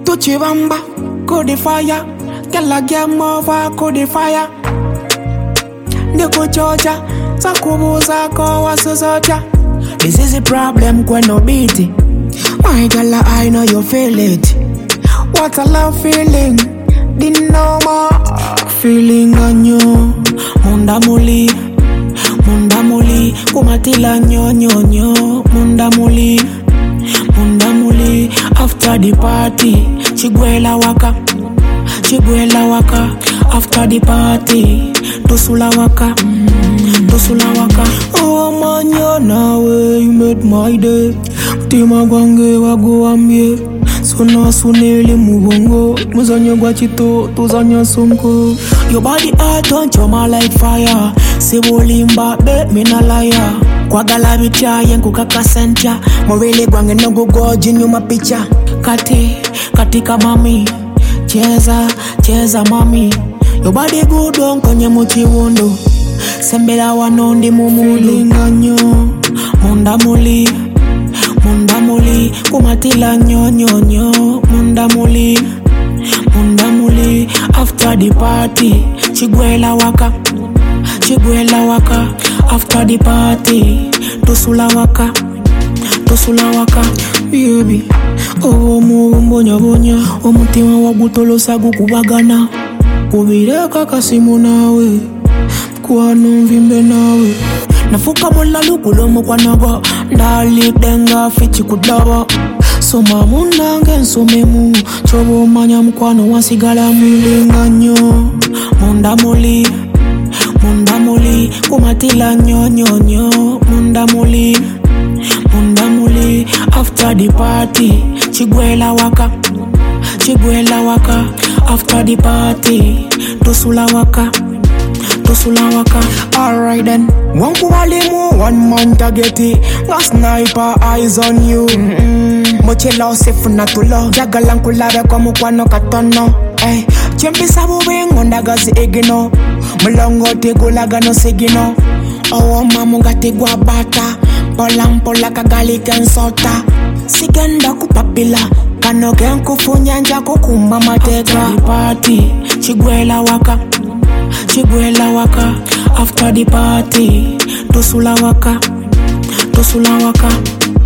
Tuchibamba, go the fire. Girl a game over, go the fire. Ndiko chocha, sakubuza kwa wasusocha. This is the problem when no beat it. My girl, I know you feel it. What a love feeling, the normal feeling on you. Munda muli, kumatila nyo nyo nyo. Munda muli, after the party. Chigwela waka. After the party, Tosula waka. Oh man, you're now you made my day. Tima gwange wago amye. Sona suneli mugongo. Muzanya gwachito, tuzanya sonko. Your body hot on choma like fire. Sebolimba, bet me na liar. Kwa galabicha, yenku kakasencha. Morele gwange no go jinyuma picha. Katika mami. Cheza mami. Your body good on konye mochi wondo. Sembela wanondi mumudu. Nganyo. Munda muli. Kumatila nyo nyo nyo. Munda muli. After the party. Chigwela waka. After the party. Tosula waka. Baby. Oh bonya. Omutima wagutolosa gukubagana. Kubireka kasimu nawe. Kwano mvimbe nawe. Nafuka mola lukulo mukwanaga. Ndali denga fichi kudaba. Soma mundange nsomemu. Chobo manya mkwano wansigala mwilinganyo. Munda muli. Kumatila nyo nyo nyo. Munda muli. After the party. Chigwela waka. After the party. Tosula waka. Alright then. One kuwalimu, one man targeti. Nga sniper eyes on you. Mochila usifu na tulo. Jagalankulave kwa mukwano katono. Chempi sabu bingo ndagazi egino. Mulongo tegulaga no segino. Owo mamunga tegwa bata. Pola kagali kensota. Sigenda kupapila. Kano kenkufu nyanja kukumba mateka. Party, chigwela waka. After the party, Tosula waka.